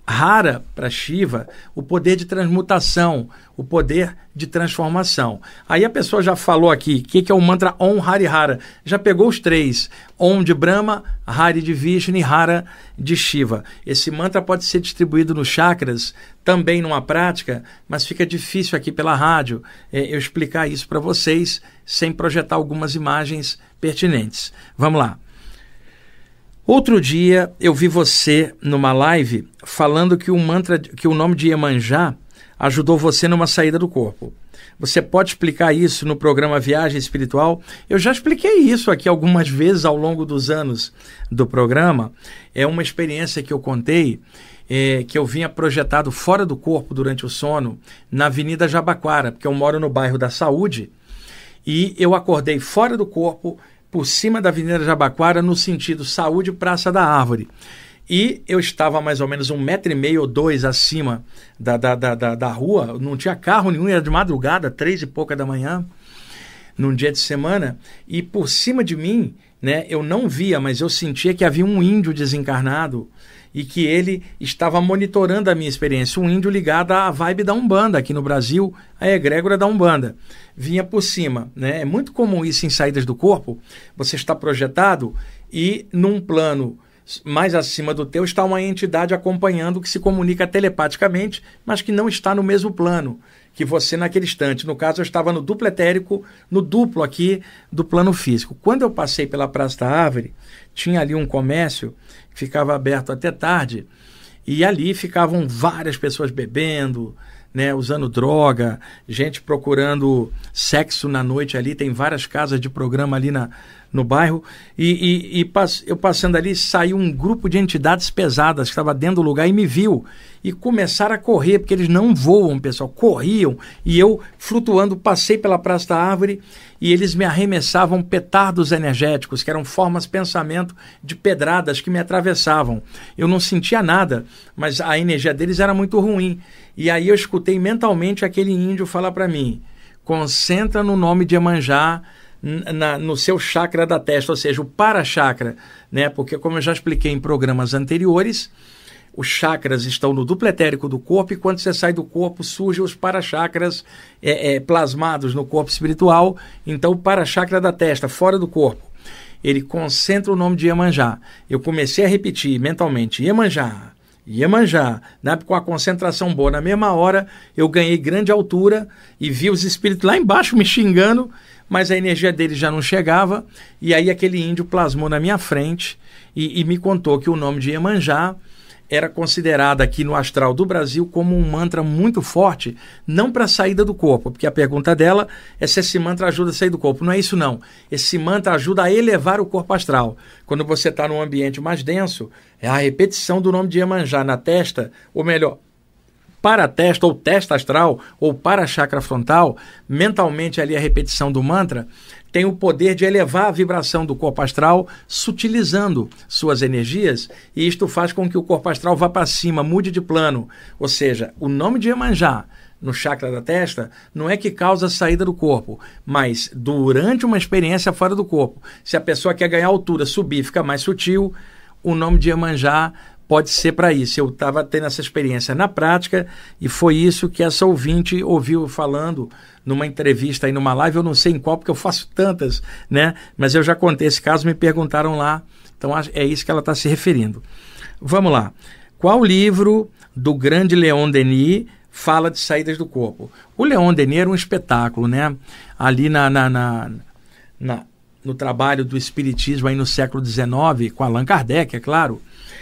Hara para Shiva, o poder de transmutação, o poder de transformação. Aí a pessoa já falou aqui, o que, que é o mantra Om Hari Hara? Já pegou os três, Om de Brahma, Hari de Vishnu e Hara de Shiva. Esse mantra pode ser distribuído nos chakras, também numa prática, mas fica difícil aqui pela rádio é, eu explicar isso para vocês, sem projetar algumas imagens pertinentes. Vamos lá. Outro dia eu vi você numa live falando que o mantra, que o nome de Iemanjá ajudou você numa saída do corpo. Você pode explicar isso no programa Viagem Espiritual? Eu já expliquei isso aqui algumas vezes ao longo dos anos do programa. É uma experiência que eu contei, é, que eu vinha projetado fora do corpo durante o sono, na Avenida Jabaquara, porque eu moro no bairro da Saúde, e eu acordei fora do corpo, por cima da Avenida Jabaquara, no sentido Saúde Praça da Árvore. E eu estava mais ou menos um metro e meio ou dois acima da, da, da, da, da rua, não tinha carro nenhum, era de madrugada, três e pouca da manhã, num dia de semana, e por cima de mim, né, eu não via, mas eu sentia que havia um índio desencarnado e que ele estava monitorando a minha experiência, um índio ligado à vibe da Umbanda, aqui no Brasil, a egrégora da Umbanda. Vinha por cima, né? É muito comum isso em saídas do corpo, você está projetado e num plano mais acima do teu está uma entidade acompanhando que se comunica telepaticamente, mas que não está no mesmo plano que você naquele instante. No caso, eu estava no duplo etérico, no duplo aqui do plano físico. Quando eu passei pela Praça da Árvore, tinha ali um comércio que ficava aberto até tarde, e ali ficavam várias pessoas bebendo, né, usando droga, gente procurando sexo na noite ali, tem várias casas de programa ali na, no bairro, e, e, e pass, eu passando ali, saiu um grupo de entidades pesadas que estava dentro do lugar e me viu, e começaram a correr, porque eles não voam, pessoal, corriam, e eu flutuando, passei pela Praça da Árvore, e eles me arremessavam petardos energéticos, que eram formas de pensamento de pedradas que me atravessavam. Eu não sentia nada, mas a energia deles era muito ruim. E aí eu escutei mentalmente aquele índio falar para mim, concentra no nome de Iemanjá na, no seu chakra da testa, ou seja, o para-chakra, né? Porque como eu já expliquei em programas anteriores, os chakras estão no duplo etérico do corpo, e quando você sai do corpo, surgem os para-chakras é, é, plasmados no corpo espiritual. Então, o para-chakra da testa, fora do corpo, ele concentra o nome de Iemanjá. Eu comecei a repetir mentalmente, Iemanjá, Iemanjá, né? Com a concentração boa. Na mesma hora, eu ganhei grande altura e vi os espíritos lá embaixo me xingando, mas a energia deles já não chegava, e aí aquele índio plasmou na minha frente e, e me contou que o nome de Iemanjá era considerada aqui no astral do Brasil como um mantra muito forte, não para a saída do corpo, porque a pergunta dela é se esse mantra ajuda a sair do corpo. Não é isso não. Esse mantra ajuda a elevar o corpo astral. Quando você está num ambiente mais denso, é a repetição do nome de Iemanjá na testa, ou melhor, para a testa, ou testa astral, ou para a chakra frontal, mentalmente ali a repetição do mantra, tem o poder de elevar a vibração do corpo astral, sutilizando suas energias, e isto faz com que o corpo astral vá para cima, mude de plano. Ou seja, o nome de Iemanjá no chakra da testa não é que causa a saída do corpo, mas durante uma experiência fora do corpo, se a pessoa quer ganhar altura, subir, ficar mais sutil, o nome de Iemanjá pode ser para isso. Eu estava tendo essa experiência na prática, e foi isso que essa ouvinte ouviu falando numa entrevista aí, numa live, eu não sei em qual, porque eu faço tantas, né? Mas eu já contei esse caso, me perguntaram lá, então é isso que ela está se referindo. Vamos lá. Qual livro do grande Leon Denis fala de saídas do corpo? O Leon Denis era um espetáculo, né? Ali na, na, na, na, no trabalho do espiritismo aí no século dezenove, com Allan Kardec, é claro,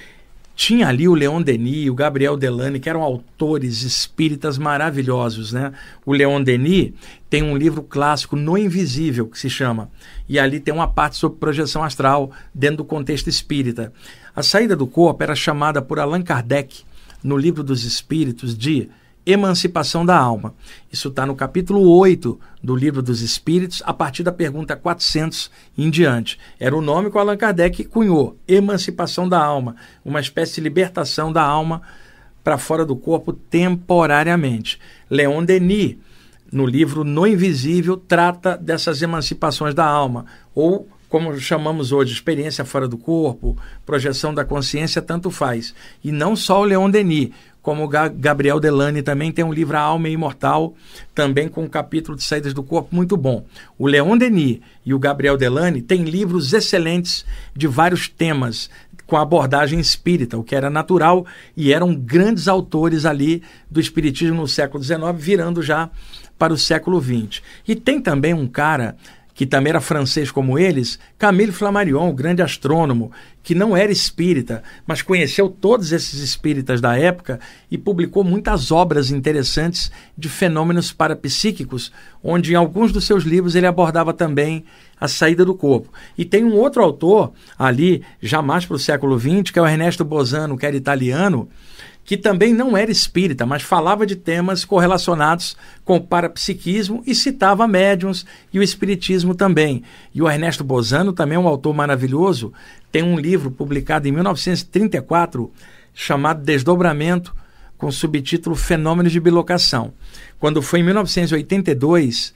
tinha ali o Leon Denis, o Gabriel Delany, que eram autores espíritas maravilhosos, né? O Leon Denis tem um livro clássico, No Invisível, que se chama, e ali tem uma parte sobre projeção astral dentro do contexto espírita. A saída do corpo era chamada por Allan Kardec, no Livro dos Espíritos, de Emancipação da Alma. Isso está no capítulo oito do Livro dos Espíritos, a partir da pergunta quatrocentos em diante. Era o nome que o Allan Kardec cunhou, Emancipação da Alma, uma espécie de libertação da alma para fora do corpo temporariamente. Leon Denis, no livro No Invisível, trata dessas emancipações da alma, ou como chamamos hoje, experiência fora do corpo, projeção da consciência, tanto faz. E não só o Leon Denis, como o Gabriel Delany também tem um livro A Alma Imortal, também com um capítulo de saídas do corpo muito bom. O Leon Denis e o Gabriel Delany têm livros excelentes de vários temas, com a abordagem espírita, o que era natural, e eram grandes autores ali do espiritismo no século dezenove, virando já para o século vinte. E tem também um cara que também era francês como eles, Camille Flammarion, o grande astrônomo, que não era espírita, mas conheceu todos esses espíritas da época e publicou muitas obras interessantes de fenômenos parapsíquicos, onde em alguns dos seus livros ele abordava também a saída do corpo. E tem um outro autor ali, já mais para o século vinte, que é o Ernesto Bozano, que era italiano, que também não era espírita, mas falava de temas correlacionados com o parapsiquismo e citava médiuns e o espiritismo também. E o Ernesto Bozano também é um autor maravilhoso, tem um livro publicado em mil novecentos e trinta e quatro chamado Desdobramento, com o subtítulo Fenômenos de Bilocação. Quando foi em mil novecentos e oitenta e dois,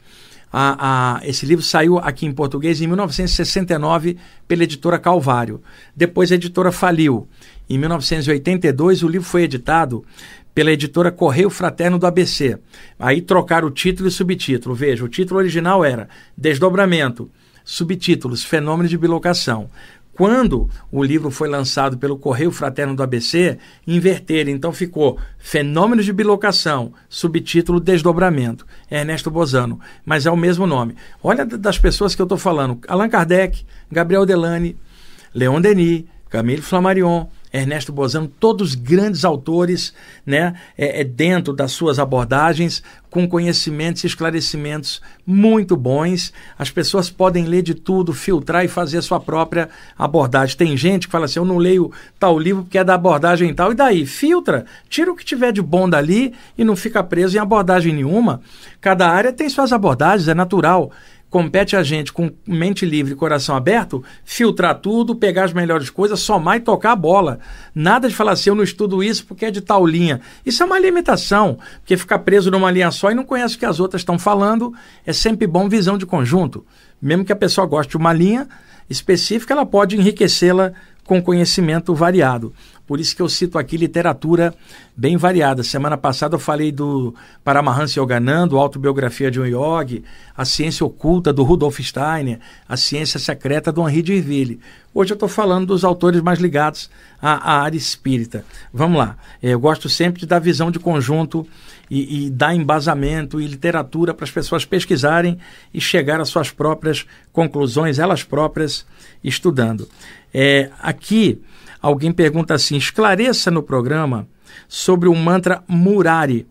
a, a, esse livro saiu aqui em português em mil novecentos e sessenta e nove pela editora Calvário. Depois a editora faliu. Em mil novecentos e oitenta e dois, o livro foi editado pela editora Correio Fraterno do A B C. Aí trocaram o título e o subtítulo. Veja, o título original era Desdobramento, subtítulos, Fenômenos de Bilocação. Quando o livro foi lançado pelo Correio Fraterno do A B C, inverteram. Então ficou Fenômenos de Bilocação, subtítulo Desdobramento. É Ernesto Bozano, mas é o mesmo nome. Olha das pessoas que eu estou falando. Allan Kardec, Gabriel Delany, Leon Denis, Camille Flammarion, Ernesto Bozano, todos grandes autores, né, é, é, dentro das suas abordagens, com conhecimentos e esclarecimentos muito bons. As pessoas podem ler de tudo, filtrar e fazer a sua própria abordagem. Tem gente que fala assim, eu não leio tal livro porque é da abordagem tal. E daí? Filtra, tira o que tiver de bom dali e não fica preso em abordagem nenhuma. Cada área tem suas abordagens, é natural. Compete a gente, com mente livre e coração aberto, filtrar tudo, pegar as melhores coisas, somar e tocar a bola. Nada de falar assim, eu não estudo isso porque é de tal linha. Isso é uma limitação, porque ficar preso numa linha só e não conhece o que as outras estão falando, é sempre bom visão de conjunto. Mesmo que a pessoa goste de uma linha específica, ela pode enriquecê-la com conhecimento variado. Por isso que eu cito aqui literatura bem variada. Semana passada eu falei do Paramahansa Yogananda, Autobiografia de um Yogi, A Ciência Oculta, do Rudolf Steiner, A Ciência Secreta, do Henri de Irville. Hoje eu estou falando dos autores mais ligados à, à área espírita. Vamos lá. Eu gosto sempre de dar visão de conjunto e, e dar embasamento e literatura para as pessoas pesquisarem e chegar às suas próprias conclusões, elas próprias estudando. É, aqui... Alguém pergunta assim, esclareça no programa sobre o mantra Murari,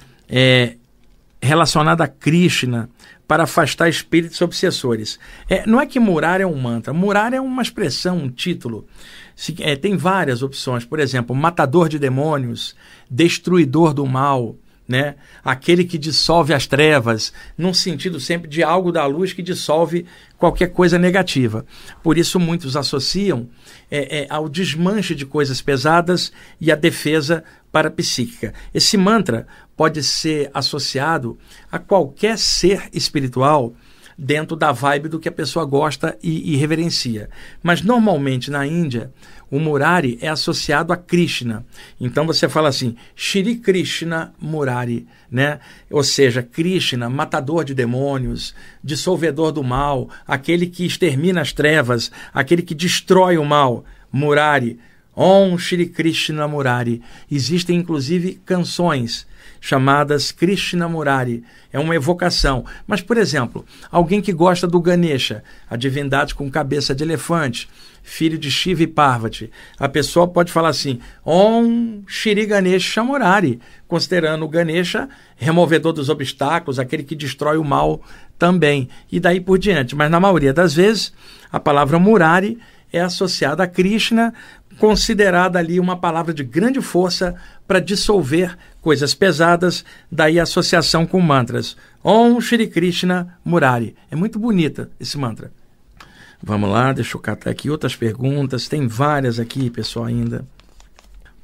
é, relacionado a Krishna, para afastar espíritos obsessores. É, não é que Murari é um mantra, Murari é uma expressão, um título. Se, é, tem várias opções, por exemplo, matador de demônios, destruidor do mal, né? Aquele que dissolve as trevas, num sentido sempre de algo da luz que dissolve qualquer coisa negativa. Por isso muitos associam é, é, ao desmanche de coisas pesadas e à defesa parapsíquica. Esse mantra pode ser associado a qualquer ser espiritual dentro da vibe do que a pessoa gosta e, e reverencia. Mas normalmente na Índia o Murari é associado a Krishna. Então você fala assim, Shri Krishna Murari, né? Ou seja, Krishna, matador de demônios, dissolvedor do mal, aquele que extermina as trevas, aquele que destrói o mal, Murari. Om Shri Krishna Murari. Existem inclusive canções chamadas Krishna Murari. É uma evocação. Mas, por exemplo, alguém que gosta do Ganesha, a divindade com cabeça de elefante, filho de Shiva e Parvati, a pessoa pode falar assim, Om Shri Ganesha Murari, considerando o Ganesha removedor dos obstáculos, aquele que destrói o mal também, e daí por diante. Mas na maioria das vezes, a palavra Murari é associada a Krishna, considerada ali uma palavra de grande força para dissolver coisas pesadas, daí a associação com mantras. Om Shri Krishna Murari. É muito bonita esse mantra. Vamos lá, deixa eu catar aqui outras perguntas. Tem várias aqui, pessoal, ainda.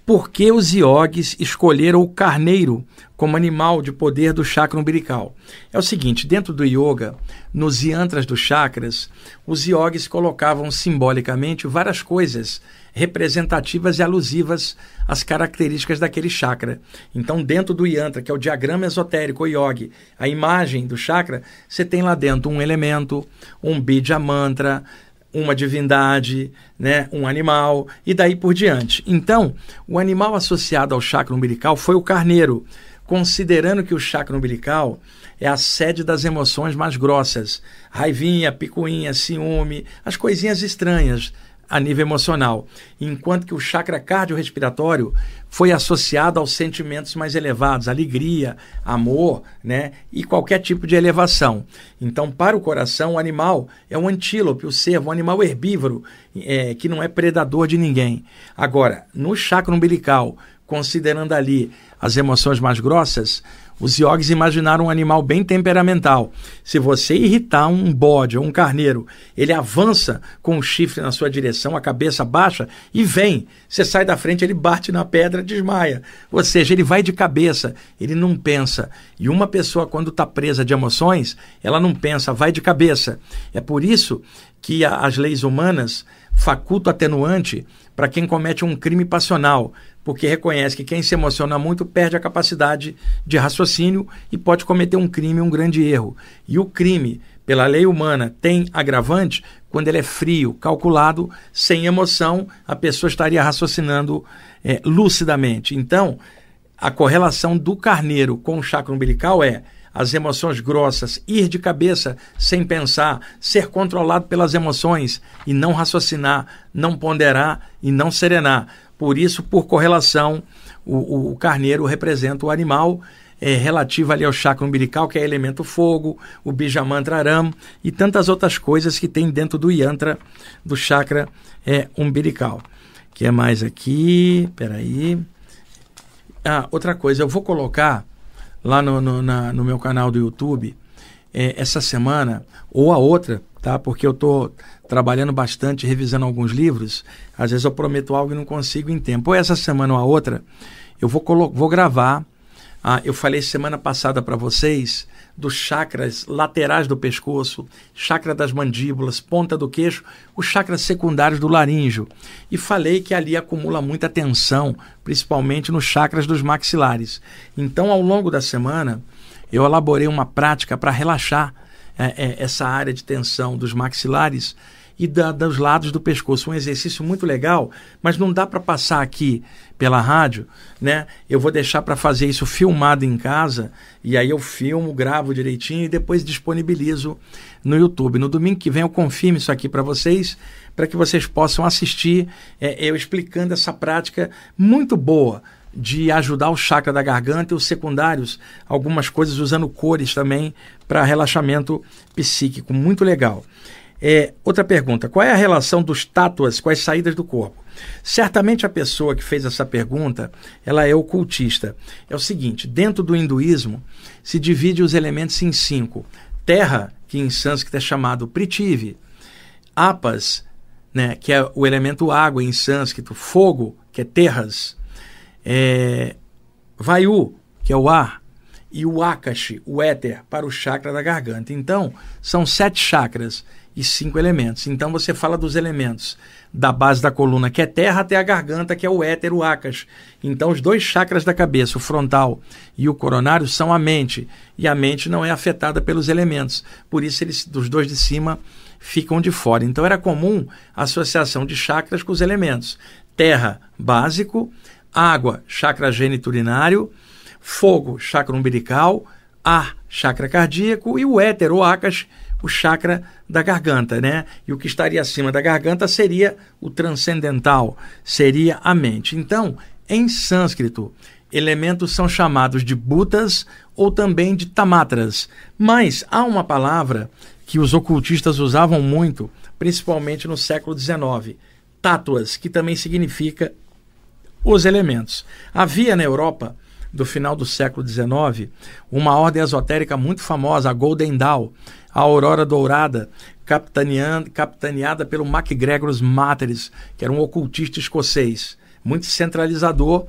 por que os iogues escolheram o carneiro como animal de poder do chakra umbilical? É o seguinte, dentro do yoga, nos yantras dos chakras, os iogues colocavam simbolicamente várias coisas representativas e alusivas às características daquele chakra. Então, dentro do yantra, que é o diagrama esotérico, o yogi, a imagem do chakra, você tem lá dentro um elemento, um bija mantra, uma divindade, né, um animal, e daí por diante. Então, o animal associado ao chakra umbilical foi o carneiro, considerando que o chakra umbilical é a sede das emoções mais grossas, raivinha, picuinha, ciúme, as coisinhas estranhas a nível emocional, enquanto que o chakra cardiorrespiratório foi associado aos sentimentos mais elevados, alegria, amor, né, e qualquer tipo de elevação. Então, para o coração, o animal é um antílope, o cervo, um animal herbívoro, é, que não é predador de ninguém. Agora, no chakra umbilical, considerando ali as emoções mais grossas, os yogis imaginaram um animal bem temperamental. Se você irritar um bode ou um carneiro, ele avança com o chifre na sua direção, a cabeça baixa e vem. Você sai da frente, ele bate na pedra, desmaia. Ou seja, ele vai de cabeça, ele não pensa. E uma pessoa, quando está presa de emoções, ela não pensa, vai de cabeça. É por isso que a, as leis humanas facultam atenuante para quem comete um crime passional, porque reconhece que quem se emociona muito perde a capacidade de raciocínio e pode cometer um crime, um grande erro. E o crime, pela lei humana, tem agravante quando ele é frio, calculado, sem emoção, a pessoa estaria raciocinando é, lucidamente. Então, a correlação do carneiro com o chakra umbilical é as emoções grossas, ir de cabeça sem pensar, ser controlado pelas emoções e não raciocinar, não ponderar e não serenar. Por isso, por correlação, o, o carneiro representa o animal é, relativo ali ao chakra umbilical, que é elemento fogo, o bija mantra aram e tantas outras coisas que tem dentro do yantra do chakra é, umbilical. O que é mais aqui? Peraí. Ah, outra coisa, eu vou colocar lá no, no, na, no meu canal do YouTube é, essa semana ou a outra, tá? Porque eu estou trabalhando bastante, revisando alguns livros. Às vezes eu prometo algo e não consigo em tempo. Ou essa semana ou a outra, eu vou, colo- vou gravar. Ah, eu falei semana passada para vocês dos chakras laterais do pescoço, chakra das mandíbulas, ponta do queixo, os chakras secundários do laríngeo. E falei que ali acumula muita tensão, principalmente nos chakras dos maxilares. Então, ao longo da semana, eu elaborei uma prática para relaxar é, é, essa área de tensão dos maxilares e da, dos lados do pescoço. Um exercício muito legal, mas não dá para passar aqui pela rádio, né? Eu vou deixar para fazer isso filmado em casa, e aí eu filmo, gravo direitinho e depois disponibilizo no YouTube. No domingo que vem eu confirmo isso aqui para vocês, para que vocês possam assistir é, eu explicando essa prática muito boa de ajudar o chakra da garganta e os secundários, algumas coisas usando cores também para relaxamento psíquico, muito legal. É, outra pergunta, qual é a relação dos tátuas com as saídas do corpo? Certamente a pessoa que fez essa pergunta, ela é ocultista. É o seguinte, dentro do hinduísmo se divide os elementos em cinco. Terra, que em sânscrito é chamado Prithvi, Apas, né, que é o elemento água em sânscrito, fogo, que é terras, é, Vayu, que é o ar, e o Akashi, o éter, para o chakra da garganta. Então, são sete chakras e cinco elementos. Então, você fala dos elementos da base da coluna, que é terra, até a garganta, que é o éter, o Akashi. Então, os dois chakras da cabeça, o frontal e o coronário, são a mente. E a mente não é afetada pelos elementos. Por isso, eles, dos dois de cima ficam de fora. Então, era comum a associação de chakras com os elementos. Terra, básico. Água, chakra geniturinário. Fogo, chakra umbilical. Ar, chakra cardíaco. E o éter, o Akashi, o chakra da garganta, né? E o que estaria acima da garganta seria o transcendental, seria a mente. Então, em sânscrito, elementos são chamados de bhutas ou também de tamatras. Mas há uma palavra que os ocultistas usavam muito, principalmente no século dezenove, tátuas, que também significa os elementos. Havia na Europa, do final do século dezenove, uma ordem esotérica muito famosa, a Golden Dawn, a Aurora Dourada, capitaneada pelo MacGregor Matheris, que era um ocultista escocês. muito centralizador,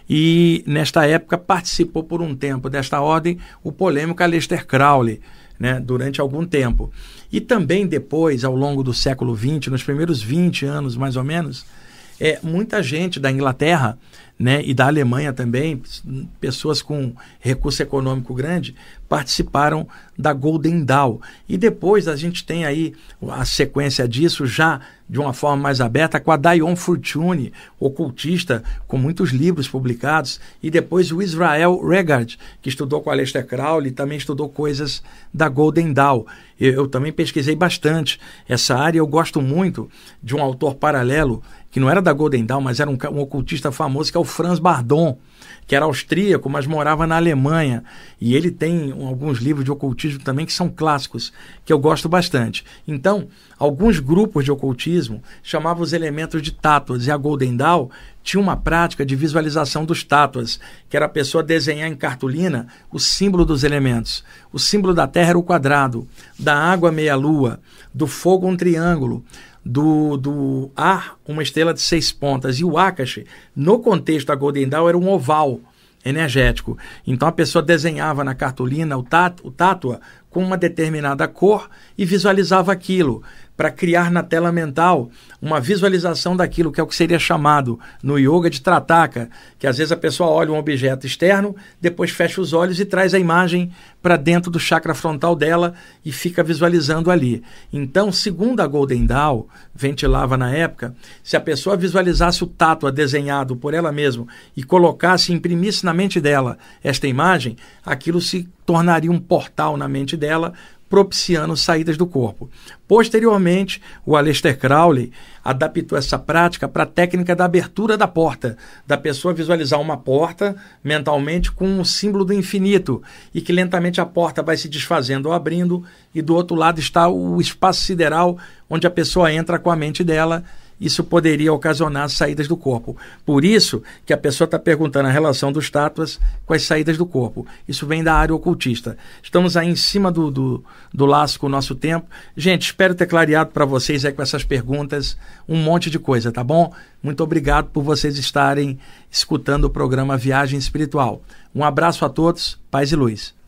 e nesta época participou por um tempo desta ordem o polêmico Aleister Crowley, né, durante algum tempo. E também depois, ao longo do século vinte, nos primeiros vinte anos mais ou menos, é, muita gente da Inglaterra, né, e da Alemanha também, pessoas com recurso econômico grande, participaram da Golden Dawn. E depois a gente tem aí a sequência disso já de uma forma mais aberta com a Dion Fortune, ocultista, com muitos livros publicados, e depois o Israel Regard, que estudou com Aleister Crowley, também estudou coisas da Golden Dawn. Eu, eu também pesquisei bastante essa área. Eu gosto muito de um autor paralelo, que não era da Golden Dawn, mas era um, um ocultista famoso, que é o Franz Bardon, que era austríaco, mas morava na Alemanha. E ele tem um, alguns livros de ocultismo também que são clássicos, que eu gosto bastante. Então, alguns grupos de ocultismo chamavam os elementos de tátuas, e a Golden Dawn tinha uma prática de visualização dos tátuas, que era a pessoa desenhar em cartolina o símbolo dos elementos. O símbolo da terra era o quadrado, da água meia-lua, do fogo um triângulo, do, do ar uma estrela de seis pontas, e o Akashi, no contexto da Golden Dawn, era um oval energético. Então a pessoa desenhava na cartolina o, tát, o tátua com uma determinada cor e visualizava aquilo, para criar na tela mental uma visualização daquilo, que é o que seria chamado no yoga de trataka, que às vezes a pessoa olha um objeto externo, depois fecha os olhos e traz a imagem para dentro do chakra frontal dela e fica visualizando ali. Então, segundo a Golden Dawn, ventilava na época, se a pessoa visualizasse o tátua desenhado por ela mesma e colocasse, imprimisse na mente dela esta imagem, aquilo se tornaria um portal na mente dela, propiciando saídas do corpo. Posteriormente, o Aleister Crowley adaptou essa prática para a técnica da abertura da porta, da pessoa visualizar uma porta mentalmente com o símbolo do infinito, e que lentamente a porta vai se desfazendo ou abrindo, e do outro lado está o espaço sideral onde a pessoa entra com a mente dela. Isso poderia ocasionar saídas do corpo. Por isso que a pessoa está perguntando a relação dos tátuas com as saídas do corpo. Isso vem da área ocultista. Estamos aí em cima do, do, do laço com o nosso tempo. Gente, espero ter clareado para vocês aí com essas perguntas um monte de coisa, tá bom? Muito obrigado por vocês estarem escutando o programa Viagem Espiritual. Um abraço a todos, paz e luz.